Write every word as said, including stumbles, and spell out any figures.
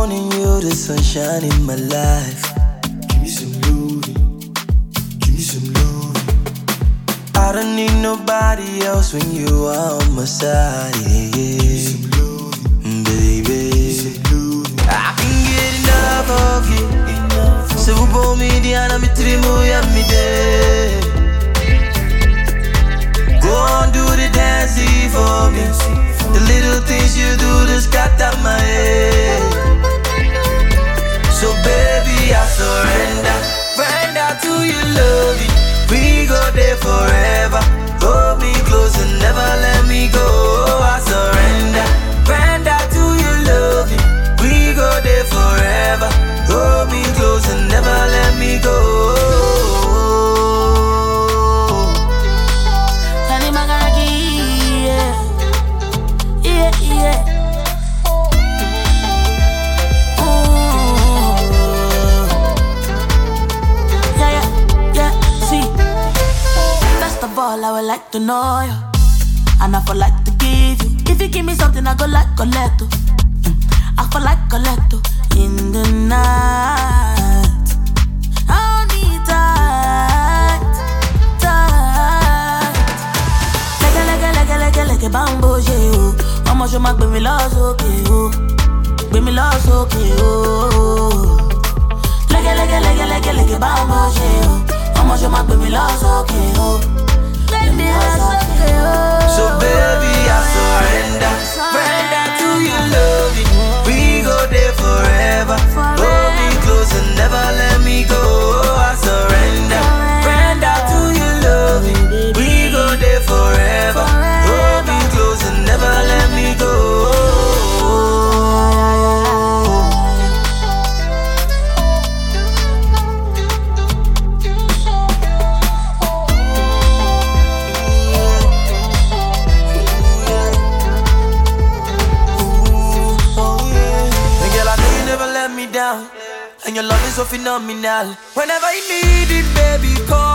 morning, you're the sunshine in my life. Give me some loving, give me some loving. I don't need nobody else when you are on my side. Yeah, yeah. Give me some loving, baby. Give me some loving. I can get enough of you. So for me, Diana, me trimu ya me day. Go on, do the dancing for me. The little things you do just got out my head. So baby, I surrender, surrender to your loving. We go there forever. Hold me close and never let me go. I surrender, surrender to your loving. We go there forever. Hold me close and never let me go. I would like to know you, and I feel like to give you. If you give me something, I go like collect. mm. I feel like collect in the night. Hold me tight, tight. Like a, like a, like a, like a, like a bamboo, yeah. I'ma show my baby lost, okay, oh. Baby lost, okay, oh. Like a, like a, like a, like a, like a bamboo, yeah. I'ma show my baby lost, okay, oh. So baby, I surrender, surrender to your loving. We go there forever. Hold me close and never let me go. I surrender, surrender to your loving. We go there forever. Hold me close and never let me go. And your love is so phenomenal. Whenever you need it, baby, call.